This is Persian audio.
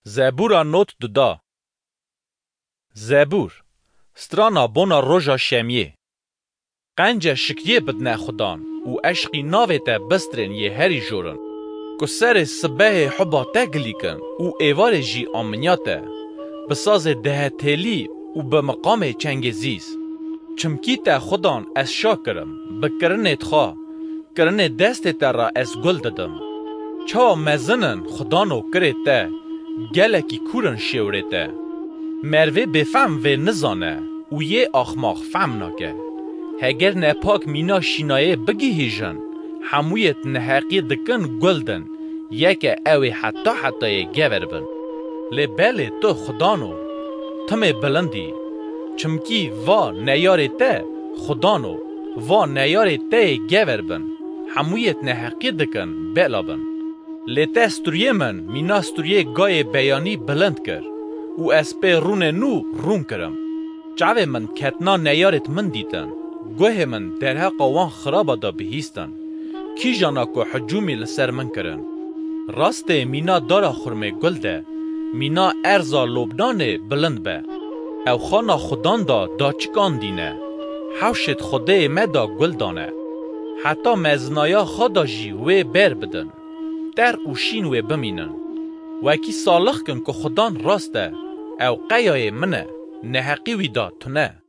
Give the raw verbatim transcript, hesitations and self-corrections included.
زبورا نوت ددا زبور سترانا بونا روژا شمیه قنجه شکیه بدنه خدان و عشقی ناویته بسترین یه هری جورن که سر سبه حبا تگلیکن و ایوار جی آمنیاته بساز ده تلی و به مقام چنگزیز چمکی تا خدان از شا کرم بکرنت خواه کرنه دست تا را از گل دادم چا مزنن خدانو کرده گلکی کورن شورده مروه بفهم و نزانه و یه آخماخ فهم ناکه هگر نپاک مینا شینایه بگی هیجن همویت نحقی دکن گلدن یک اوی حتی حتی گور بن لبل تو خدانو تم بلندی چمکی وا نیاره ته خدانو وا نیاره ته گور بن همویت نحقی دکن بلا بن لیته استوریه من مینا استوریه گای بیانی بلند کر و اسپه رون نو رون کرم چاوه من کتنا نیارت من دیتن گوه من درها قوان خرابا دا بهیستن کی جانا کو حجومی لسر من کرن راست مینا دارا خرمه گل ده مینا ارزا لبنان بلند به او خانا خودان دا دا چکان دینه حوشت خوده مدا گل دانه حتی مزنایا خدا جی وی بر بدن در اوشین وی بمینن وکی صالح کن که خدان راسته او قیای منه نحقی وی دا تونه